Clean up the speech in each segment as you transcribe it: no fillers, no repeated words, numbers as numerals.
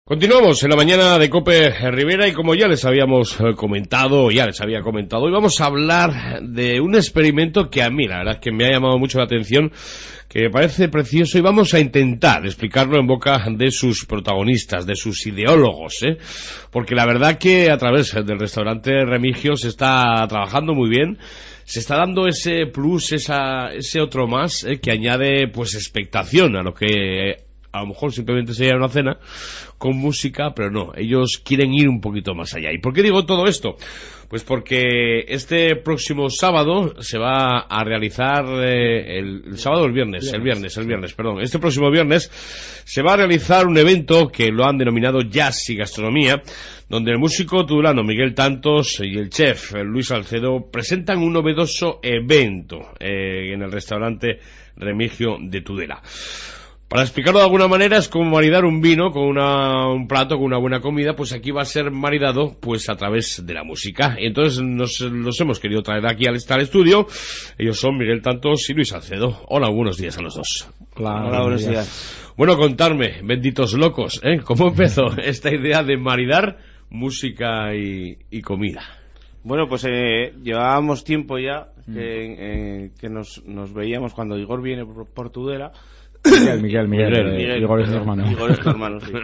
Continuamos en la mañana de COPE Rivera y como ya les habíamos comentado, hoy vamos a hablar de un experimento que a mí la verdad es que me ha llamado mucho la atención, que me parece precioso y vamos a intentar explicarlo en boca de sus protagonistas, de sus ideólogos, porque la verdad que a través del restaurante Remigio se está trabajando muy bien, se está dando ese plus, ese otro más, que añade pues expectación a lo que a lo mejor simplemente sería una cena con música, pero no, ellos quieren ir un poquito más allá. ¿Y por qué digo todo esto? Pues porque este próximo sábado se va a realizar, el sábado o el viernes, perdón. Este próximo viernes se va a realizar un evento que lo han denominado Jazz y Gastronomía, donde el músico tudulano Miguel Tantos y el chef Luis Salcedo presentan un novedoso evento en el restaurante Remigio de Tudela. Para explicarlo de alguna manera es como maridar un vino con un plato, con una buena comida, pues aquí va a ser maridado pues a través de la música. Y entonces los hemos querido traer aquí al estudio. Ellos son Miguel Tantos y Luis Salcedo. Hola, buenos días a los dos. Hola, buenos días. Bueno, contarme, benditos locos, ¿cómo empezó esta idea de maridar música y comida? Bueno, pues llevábamos tiempo ya que nos veíamos cuando Igor viene por Tudela. Miguel, Igor es tu hermano. Igor es tu hermano, sí.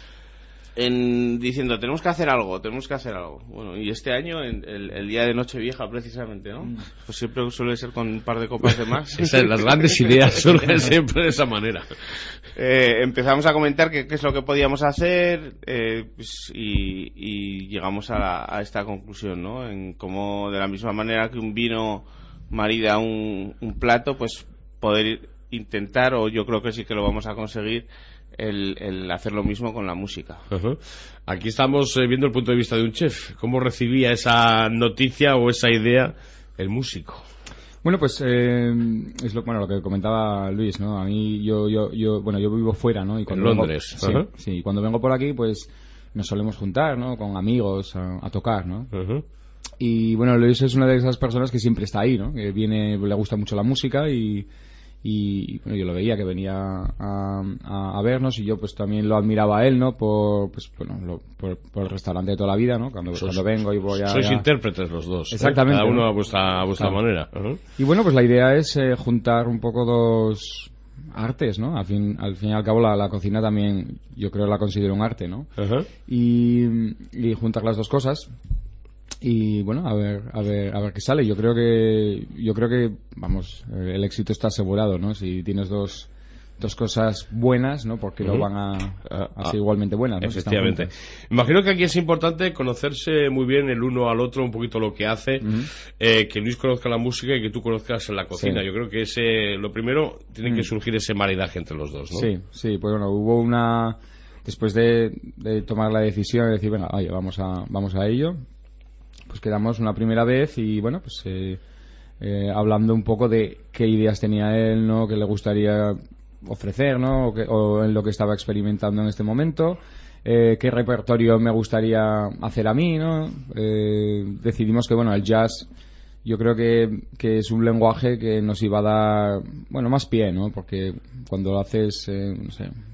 Diciendo, tenemos que hacer algo. Bueno, y este año, el día de Nochevieja, precisamente, ¿no? Pues siempre suele ser con un par de copas de más. Las grandes ideas surgen siempre de esa manera. Empezamos a comentar qué es lo que podíamos hacer, pues, y llegamos a esta conclusión, ¿no? En cómo, de la misma manera que un vino marida un plato, pues poder intentar, o yo creo que sí que lo vamos a conseguir, el hacer lo mismo con la música. Uh-huh. Aquí estamos viendo el punto de vista de un chef. ¿Cómo recibía esa noticia o esa idea el músico? Bueno, pues es lo que comentaba Luis, ¿no? A mí yo vivo fuera, ¿no? Y cuando en Londres. Sí, cuando vengo por aquí, pues nos solemos juntar, ¿no? Con amigos a tocar, ¿no? Uh-huh. Y bueno, Luis es una de esas personas que siempre está ahí, ¿no? Que viene, le gusta mucho la música y bueno, yo lo veía que venía a vernos y yo pues también lo admiraba a él, ¿no? Por el restaurante de toda la vida, ¿no? Cuando vengo y voy a... Sois intérpretes los dos. Exactamente. Cada uno a vuestra manera. Uh-huh. Y bueno, pues la idea es juntar un poco dos artes, ¿no? Al fin y al cabo la cocina también yo creo la considero un arte, ¿no? Uh-huh. Y juntar las dos cosas. Y bueno, a ver qué sale. Yo creo que vamos, el éxito está asegurado, ¿no? Si tienes dos cosas buenas, ¿no? Porque no van a ser igualmente buenas, ¿no? Efectivamente. Imagino que aquí es importante conocerse muy bien el uno al otro, un poquito lo que hace, que Luis conozca la música y que tú conozcas la cocina. Sí. Yo creo que lo primero tiene que surgir ese maridaje entre los dos, ¿no? Sí, pues bueno, hubo después de tomar la decisión de decir, venga, vamos a ello. Pues quedamos una primera vez y bueno, pues hablando un poco de qué ideas tenía él, ¿no? Que le gustaría ofrecer, ¿no? O en lo que estaba experimentando en este momento, qué repertorio me gustaría hacer a mí, ¿no? Decidimos que bueno, el jazz yo creo que es un lenguaje que nos iba a dar, bueno, más pie, ¿no? Porque cuando lo haces, en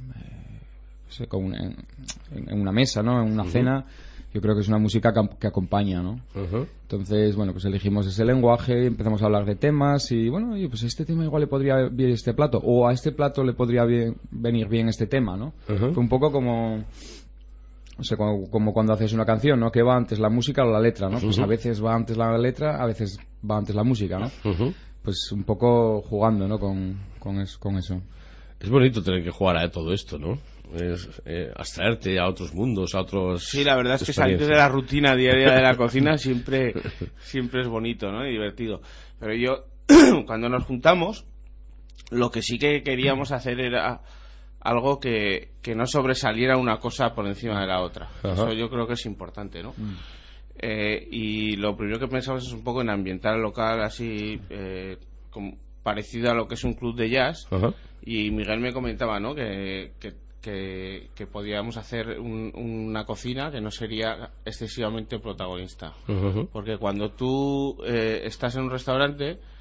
una mesa, ¿no? En una cena, yo creo que es una música que acompaña, ¿no? Uh-huh. Entonces, bueno, pues elegimos ese lenguaje, empezamos a hablar de temas y, bueno, pues este tema igual le podría bien este plato, o a este plato le podría venir bien este tema, ¿no? Uh-huh. Fue un poco como cuando haces una canción, ¿no? Que va antes la música o la letra, ¿no? Uh-huh. Pues a veces va antes la letra, a veces va antes la música, ¿no? Uh-huh. Pues un poco jugando, ¿no? Con eso. Es bonito tener que jugar a todo esto, ¿no? Es abstraerte a otros mundos, a otros... Sí, la verdad es que salir de la rutina diaria de la cocina siempre es bonito, ¿no? Y divertido. Pero yo, cuando nos juntamos, lo que sí que queríamos hacer era algo que no sobresaliera una cosa por encima de la otra. Uh-huh. Eso yo creo que es importante, ¿no? Y lo primero que pensamos es un poco en ambientar el local así, parecido a lo que es un club de jazz. Uh-huh. Y Miguel me comentaba, ¿no? Que podíamos hacer una cocina que no sería excesivamente protagonista. Uh-huh. Porque cuando tú estás en un restaurante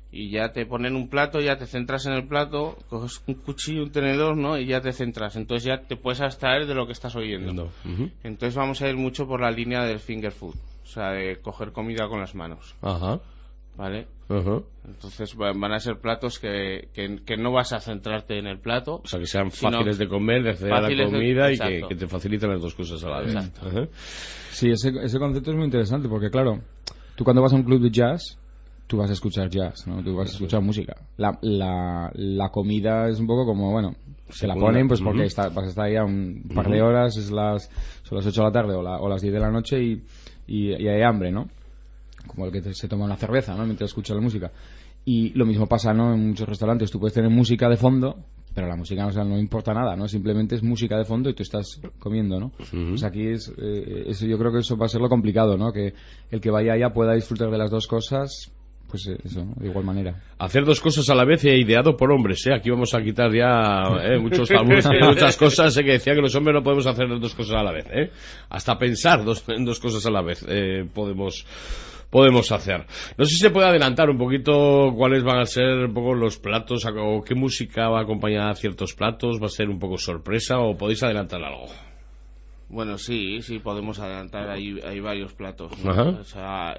y ya te ponen un plato, ya te centras en el plato, coges un cuchillo, un tenedor, ¿no? Y ya te centras, entonces ya te puedes abstraer de lo que estás oyendo. Entonces vamos a ir mucho por la línea del finger food, o sea, de coger comida con las manos. Ajá. ¿Vale? Entonces van a ser platos que no vas a centrarte en el plato. O sea, que sean fáciles de comer, de acceder a la comida y que te faciliten las dos cosas a la vez. Exacto. Sí, ese concepto es muy interesante porque, claro, tú cuando vas a un club de jazz, tú vas a escuchar jazz, ¿no? Tú vas a escuchar música. La comida es un poco como, bueno, se la ponen pues porque vas a estar ahí a un par de horas, son las 8 de la tarde o las 10 de la noche y hay hambre, ¿no? Como el que se toma una cerveza, ¿no? Mientras escucha la música. Y lo mismo pasa, ¿no? En muchos restaurantes tú puedes tener música de fondo, pero la música, o sea, no importa nada, ¿no? Simplemente es música de fondo y tú estás comiendo, ¿no? Pues aquí yo creo que eso va a ser lo complicado, ¿no? Que el que vaya allá pueda disfrutar de las dos cosas, pues eso, ¿no? De igual manera. Hacer dos cosas a la vez ideado por hombres, ¿eh? Aquí vamos a quitar ya muchos tabúes, muchas cosas, que decía que los hombres no podemos hacer dos cosas a la vez, ¿eh? Hasta pensar en dos cosas a la vez podemos hacer. No sé si se puede adelantar un poquito cuáles van a ser un poco los platos o qué música va a acompañar a ciertos platos, va a ser un poco sorpresa o podéis adelantar algo. Bueno, sí podemos adelantar, hay varios platos, ¿no? O sea,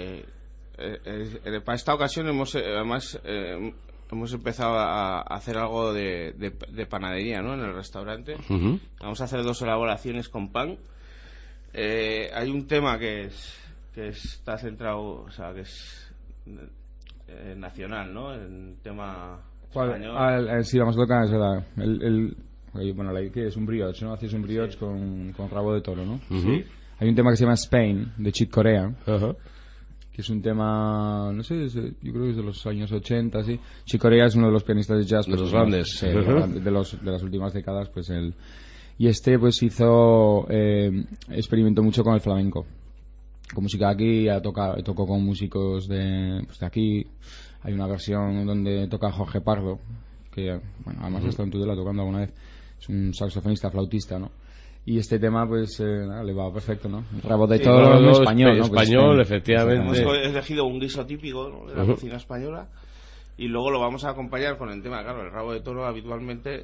para esta ocasión hemos empezado a hacer algo de panadería, ¿no? En el restaurante. Vamos a hacer 2 elaboraciones con pan. Hay un tema que está centrado, o sea, que es nacional, ¿no? El tema español. Sí, vamos a tocar, es verdad. Bueno, que es un brioche, ¿no? Hacéis un brioche con rabo de toro, ¿no? Sí. Hay un tema que se llama Spain, de Chick Corea, que es un tema, no sé, yo creo que es de los años 80, sí. Chick Corea es uno de los pianistas de jazz, de los grandes, sí, de las últimas décadas, pues y pues experimentó mucho con el flamenco, con música aquí, tocó con músicos de aquí. Hay una versión donde toca Jorge Pardo, que bueno, además ha estado en Tudela tocando alguna vez, es un saxofonista, flautista, ¿no? Y este tema pues le va perfecto, ¿no? Rabo de toro en español, ¿no? Español, pues, efectivamente. Hemos elegido un guiso típico, ¿no?, de la cocina española, y luego lo vamos a acompañar con el tema, claro, el rabo de toro habitualmente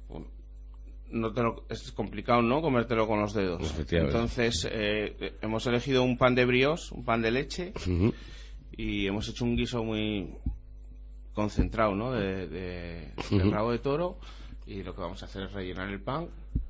es complicado, ¿no?, comértelo con los dedos. Entonces hemos elegido un pan de brioche, un pan de leche, y hemos hecho un guiso muy concentrado, ¿no?, del rabo de toro, y lo que vamos a hacer es rellenar el pan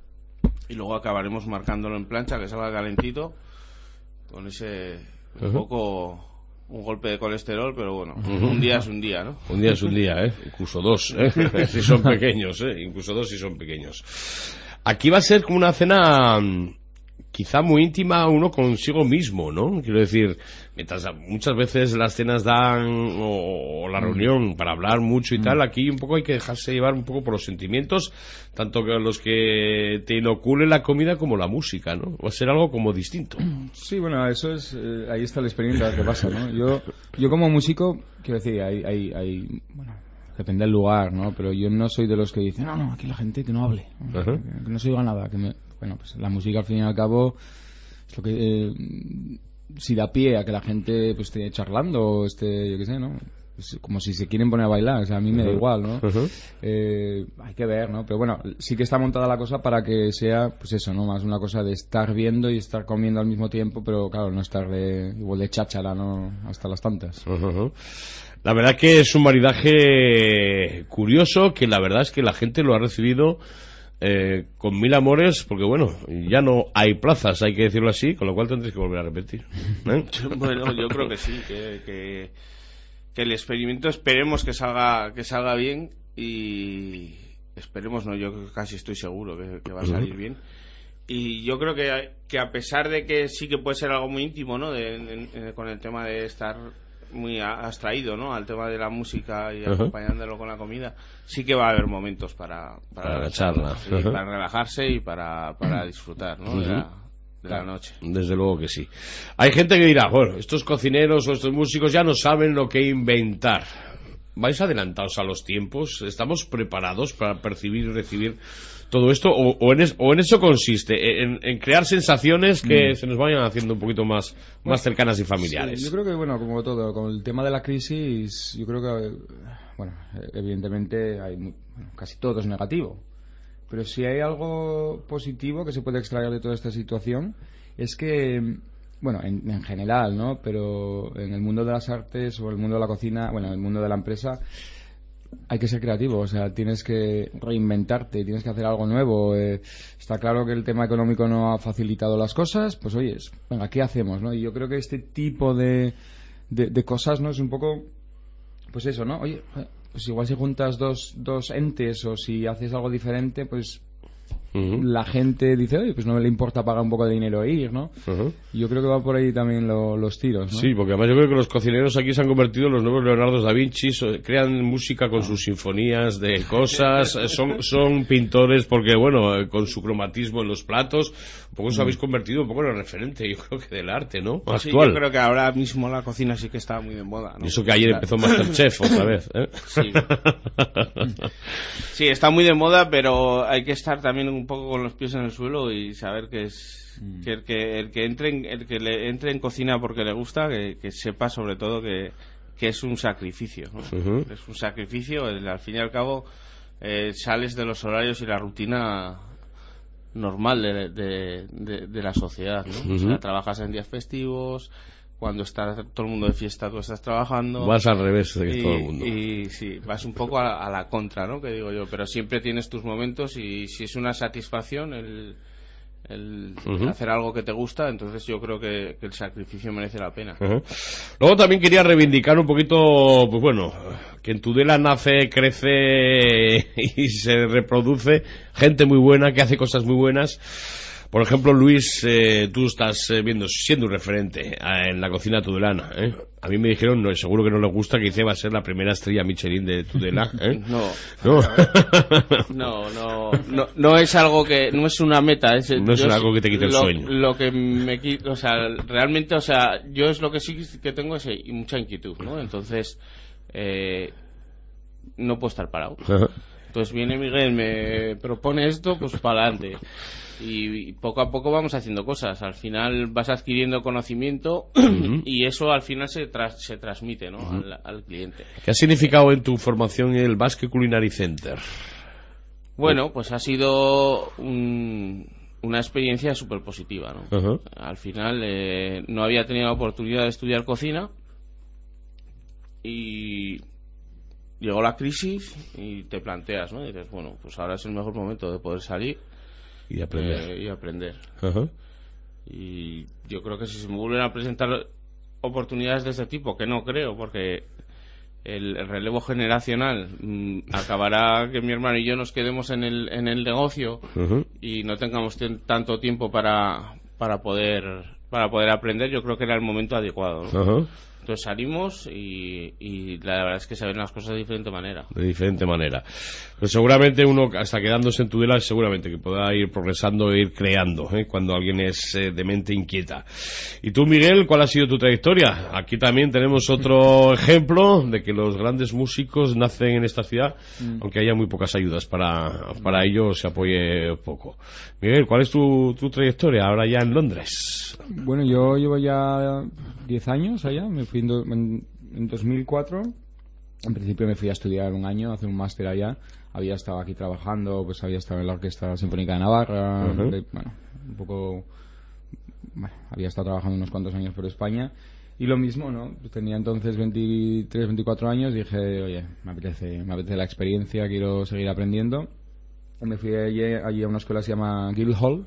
y luego acabaremos marcándolo en plancha, que salga calentito, con ese un poco un golpe de colesterol, pero bueno, un día es un día, ¿no? Un día es un día, incluso dos, si son pequeños, incluso dos si son pequeños. Aquí va a ser como una cena quizá muy íntima uno consigo mismo, ¿no? Quiero decir, mientras muchas veces las cenas dan o la reunión para hablar mucho y tal, aquí un poco hay que dejarse llevar un poco por los sentimientos, tanto que los que te inocule la comida como la música, ¿no? Va a ser algo como distinto. Sí, bueno, eso es, ahí está la experiencia que pasa, ¿no? Yo como músico, quiero decir, hay bueno, depende del lugar, ¿no? Pero yo no soy de los que dicen, no, aquí la gente que no hable, que no se diga nada, bueno, pues la música al fin y al cabo es lo que si da pie a que la gente pues esté charlando o esté, yo qué sé, ¿no? Es como si se quieren poner a bailar, o sea, a mí me da igual, ¿no? Hay que ver, ¿no? Pero bueno, sí que está montada la cosa para que sea, pues eso, ¿no? Más una cosa de estar viendo y estar comiendo al mismo tiempo, pero claro, no estar igual de cháchara, ¿no? Hasta las tantas. La verdad que es un maridaje curioso, que la verdad es que la gente lo ha recibido con mil amores, porque bueno, ya no hay plazas, hay que decirlo así, con lo cual tendréis que volver a repetir. Bueno, yo creo que sí, que el experimento esperemos que salga bien, y esperemos, no, yo casi estoy seguro que va a salir bien. Y yo creo que a pesar de que sí que puede ser algo muy íntimo, ¿no?, con el tema de estar muy abstraído, ¿no?, al tema de la música y acompañándolo con la comida, sí que va a haber momentos para la charla, para relajarse y para disfrutar, ¿no?, de la noche. Desde luego que sí. Hay gente que dirá, bueno, estos cocineros o estos músicos ya no saben lo que inventar. ¿vais adelantados a los tiempos? ¿Estamos preparados para percibir y recibir todo esto? ¿O en eso consiste? ¿En crear sensaciones que se nos vayan haciendo un poquito más cercanas y familiares? Sí, yo creo que, bueno, como todo, con el tema de la crisis, yo creo que, bueno, evidentemente casi todo es negativo. Pero si hay algo positivo que se puede extraer de toda esta situación, es que, bueno, en general, ¿no? Pero en el mundo de las artes o el mundo de la cocina, bueno, en el mundo de la empresa, hay que ser creativo, o sea, tienes que reinventarte, tienes que hacer algo nuevo. Está claro que el tema económico no ha facilitado las cosas, pues oye, venga, ¿qué hacemos, no? Y yo creo que este tipo de cosas, ¿no? Es un poco, pues eso, ¿no? Oye, pues igual si juntas dos entes o si haces algo diferente, pues la gente dice, oye, pues no le importa pagar un poco de dinero e ir, ¿no? Y yo creo que va por ahí también los tiros, ¿no? Sí, porque además yo creo que los cocineros aquí se han convertido en los nuevos Leonardo da Vinci, crean música con sus sinfonías de cosas, son pintores porque, bueno, con su cromatismo en los platos, un poco os habéis convertido un poco en el referente, yo creo que del arte, ¿no? Pues actual. Sí, yo creo que ahora mismo la cocina sí que está muy de moda, ¿no? Y eso que ayer empezó Masterchef otra vez, ¿eh? Sí. Sí, está muy de moda, pero hay que estar también un poco con los pies en el suelo y saber que es que el que le entre en cocina porque le gusta, que sepa sobre todo que es un sacrificio, ¿no? Es un sacrificio, al fin y al cabo sales de los horarios y la rutina normal de la sociedad, ¿no? O sea, trabajas en días festivos, cuando está todo el mundo de fiesta tú estás trabajando. Vas al revés de todo el mundo. Y sí, vas un poco a la contra, ¿no? Que digo yo, pero siempre tienes tus momentos y si es una satisfacción el hacer algo que te gusta, entonces yo creo que el sacrificio merece la pena. Luego también quería reivindicar un poquito, pues bueno, que en Tudela nace, crece y se reproduce gente muy buena que hace cosas muy buenas. Por ejemplo, Luis, tú estás siendo un referente en la cocina tudelana, ¿eh? A mí me dijeron, no, seguro que no les gusta, que dice va a ser la primera estrella Michelin de Tudela, ¿eh? No es algo que, no es una meta, no es algo que te quite el sueño. Lo que me quita, o sea, realmente, o sea, yo es lo que sí que tengo es mucha inquietud, ¿no? Entonces, no puedo estar parado. Entonces viene Miguel, me propone esto, pues para adelante. Y poco a poco vamos haciendo cosas. Al final vas adquiriendo conocimiento y eso al final se transmite, ¿no? al cliente. ¿Qué ha significado en tu formación el Basque Culinary Center? Bueno, pues ha sido una experiencia súper positiva, ¿no? Al final no había tenido la oportunidad de estudiar cocina y llegó la crisis y te planteas, ¿no? Y dices, bueno, pues ahora es el mejor momento de poder salir y aprender. Y yo creo que si se me vuelven a presentar oportunidades de este tipo, que no creo, porque el relevo generacional acabará que mi hermano y yo nos quedemos en el negocio y no tengamos tanto tiempo para poder aprender, yo creo que era el momento adecuado, ¿no? Entonces salimos y la verdad es que se ven las cosas de diferente manera. De diferente manera. Pues seguramente uno, hasta quedándose en Tudela, seguramente que pueda ir progresando e ir creando, cuando alguien es de mente inquieta. Y tú, Miguel, ¿cuál ha sido tu trayectoria? Aquí también tenemos otro ejemplo de que los grandes músicos nacen en esta ciudad, aunque haya muy pocas ayudas para ello, se apoye poco. Miguel, ¿cuál es tu trayectoria ahora ya en Londres? Bueno, yo llevo ya 10 años allá, me fui en 2004. En principio me fui a estudiar un año, a hacer un máster allá. Había estado aquí trabajando, pues había estado en la Orquesta Sinfónica de Navarra, un poco, había estado trabajando unos cuantos años por España. Y lo mismo, ¿no? Tenía entonces 23, 24 años, dije, oye, me apetece la experiencia, quiero seguir aprendiendo. Y me fui allí a una escuela que se llama Guildhall.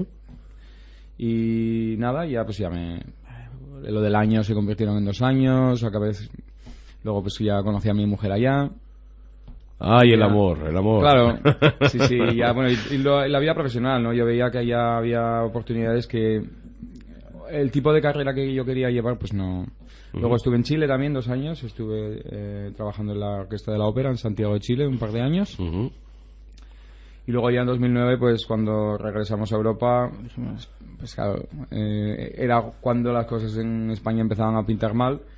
Y nada, ya lo del año se convirtieron en 2 años, luego pues ya conocí a mi mujer allá. Ay, el amor. Claro, sí, ya, bueno, y la vida profesional, ¿no? Yo veía que allá había oportunidades que el tipo de carrera que yo quería llevar, pues no. Luego estuve en Chile también 2 años, estuve trabajando en la Orquesta de la Ópera en Santiago de Chile un par de años. Y luego ya en 2009, pues cuando regresamos a Europa, pues claro, era cuando las cosas en España empezaban a pintar mal.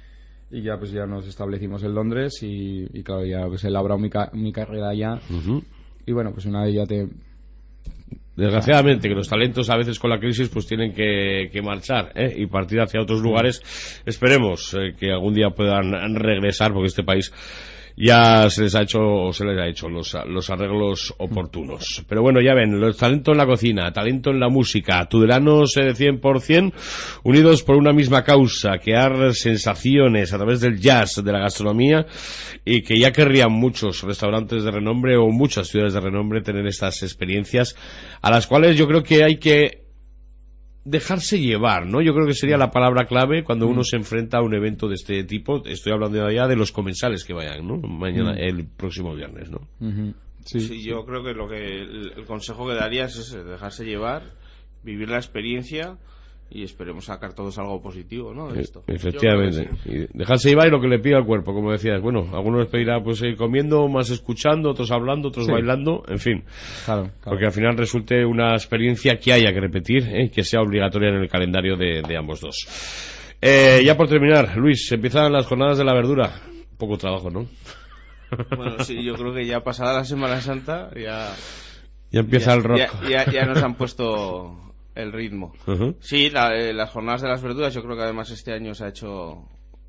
y ya pues ya nos establecimos en Londres y claro, ya pues he elaborado mi carrera allá. Y bueno, pues una vez ya desgraciadamente que los talentos a veces con la crisis pues tienen que marchar y partir hacia otros lugares. Esperemos que algún día puedan regresar, porque este país ya se les ha hecho los arreglos oportunos. Pero bueno, ya ven, los talento en la cocina, talento en la música, tudelanos de 100%, unidos por una misma causa, crear sensaciones a través del jazz, de la gastronomía, y que ya querrían muchos restaurantes de renombre o muchas ciudades de renombre tener estas experiencias, a las cuales yo creo que hay que dejarse llevar, ¿no? Yo creo que sería la palabra clave cuando uno se enfrenta a un evento de este tipo. Estoy hablando ya de los comensales que vayan, ¿no? Mañana, el próximo viernes, ¿no? Sí, yo creo que el consejo que darías es dejarse llevar, vivir la experiencia y esperemos sacar todos algo positivo, ¿no? De esto. Efectivamente. Y dejarse llevar y lo que le pida al cuerpo, como decías. Bueno, algunos les pedirá pues ir comiendo, más escuchando, otros hablando, otros bailando, en fin. Claro. Porque al final resulte una experiencia que haya que repetir, que sea obligatoria en el calendario de ambos dos. Ya por terminar, Luis, empiezan las jornadas de la verdura. Poco trabajo, ¿no? Bueno, sí, yo creo que ya pasada la Semana Santa ya empieza el rock. Ya nos han puesto el ritmo. Sí, las jornadas de las verduras, yo creo que además este año se ha hecho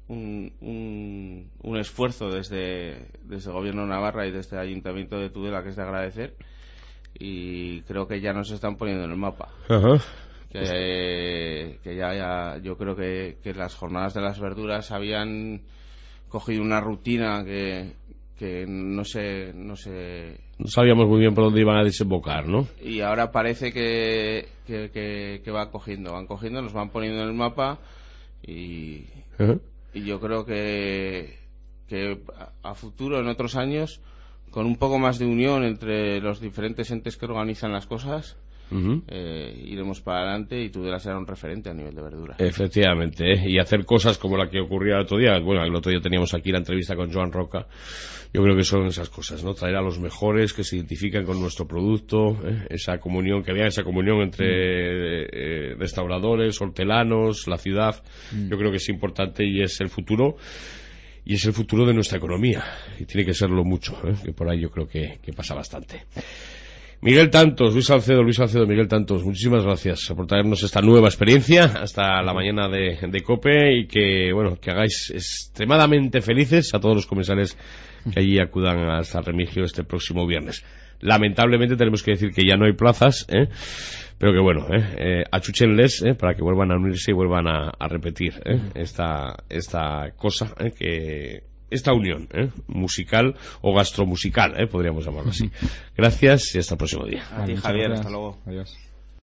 un esfuerzo desde el gobierno de Navarra y desde el Ayuntamiento de Tudela, que es de agradecer, y creo que ya nos están poniendo en el mapa. Que ya yo creo que las jornadas de las verduras habían cogido una rutina que no sabíamos muy bien por dónde iban a desembocar, ¿no? Y ahora parece que van cogiendo, nos van poniendo en el mapa y yo creo que a futuro, en otros años, con un poco más de unión entre los diferentes entes que organizan las cosas, iremos para adelante y Tudela será un referente a nivel de verdura. Efectivamente, y hacer cosas como la que ocurría el otro día. Bueno, el otro día teníamos aquí la entrevista con Joan Roca. Yo creo que son esas cosas, ¿no? Traer a los mejores que se identifican con nuestro producto, esa comunión, que había esa comunión entre restauradores, hortelanos, la ciudad. Yo creo que es importante y es el futuro. Y es el futuro de nuestra economía. Y tiene que serlo mucho, que por ahí yo creo que pasa bastante. Miguel Tantos, Luis Salcedo, Miguel Tantos, muchísimas gracias por traernos esta nueva experiencia hasta la mañana de COPE, y que hagáis extremadamente felices a todos los comensales que allí acudan hasta Remigio este próximo viernes. Lamentablemente tenemos que decir que ya no hay plazas, pero que achúchenles para que vuelvan a unirse y vuelvan a repetir esta cosa, esta unión musical o gastromusical, podríamos llamarlo así. Gracias y hasta el próximo día. A ti, Javier, hasta luego. Adiós.